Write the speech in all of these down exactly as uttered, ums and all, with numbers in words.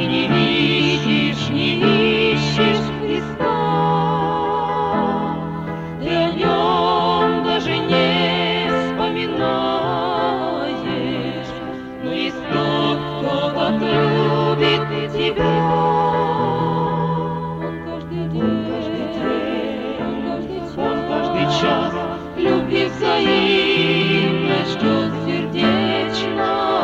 не видишь, не ищешь Христа, ты о нем даже не вспоминаешь. Но есть тот, кто так любит тебя. Он каждый день, он каждый час любви взаимной ждет сердечно.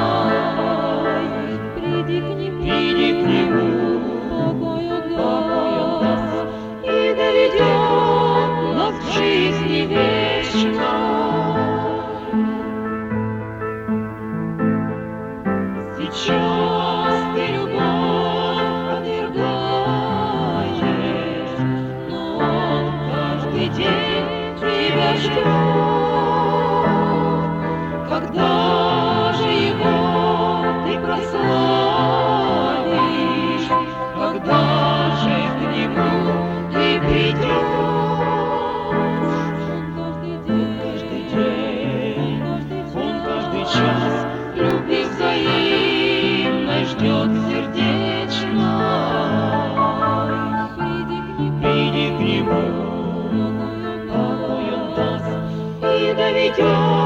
Приди к нему, приди к нему, покой он даст и доведет нас к жизни вечной. Сейчас ты любовь отвергаешь, но он каждый день тебя ждет. Когда же его ты прославишь, когда же к нему ты придешь? Он каждый день, он каждый час любви взаимной ждет сердечно. Приди к нему, покой он даст и доведет